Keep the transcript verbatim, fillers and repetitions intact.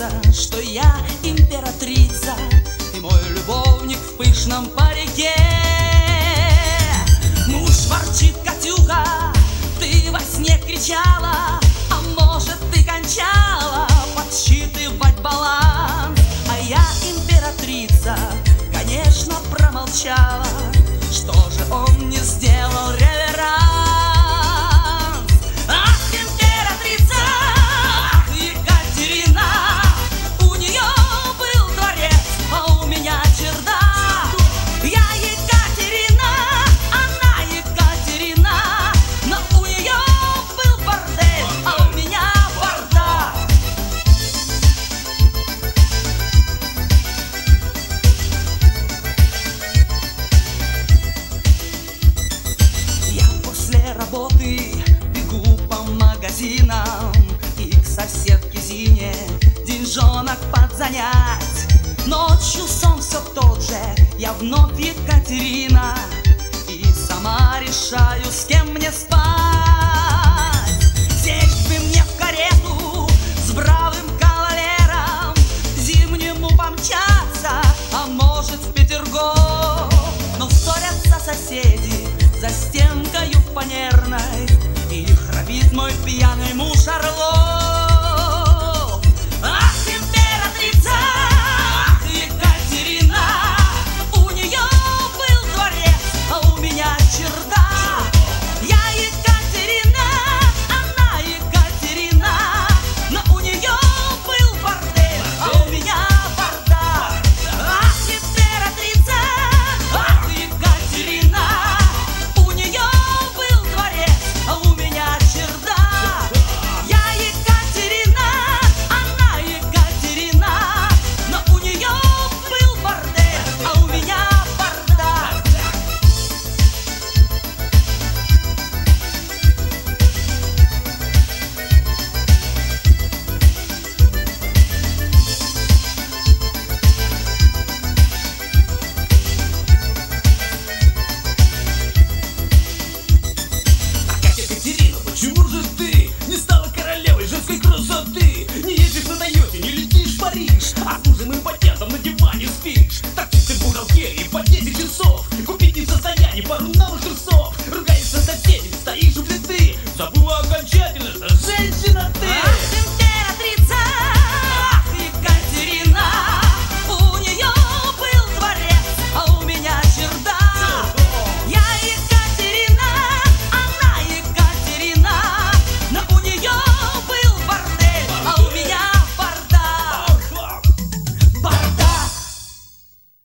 признаться, что я императрица, и мой любовник в пышном парике. Муж ворчит: Катюха, ты во сне кричала, а может ты кончала подсчитывать баланс. А я, императрица, конечно, промолчала. Что же он не сделал реверанс? Ах, императрица, ах, Екатерина, у нее был дворец, а у меня чердак. Я Екатерина, она Екатерина, но у нее был бордель, а у меня бардак. Я после работы бегу по магазинам и к соседке Зине деньжонок подзанять. Ночью сон все тот же, я вновь Екатерина, и сама решаю, с кем мне спать. Сесть бы мне в карету с бравым кавалером, зимнему помчаться, а может в Петергоф. Но ссорятся соседи за стенкою фанерной, и храпит мой пьяный муж Орлов.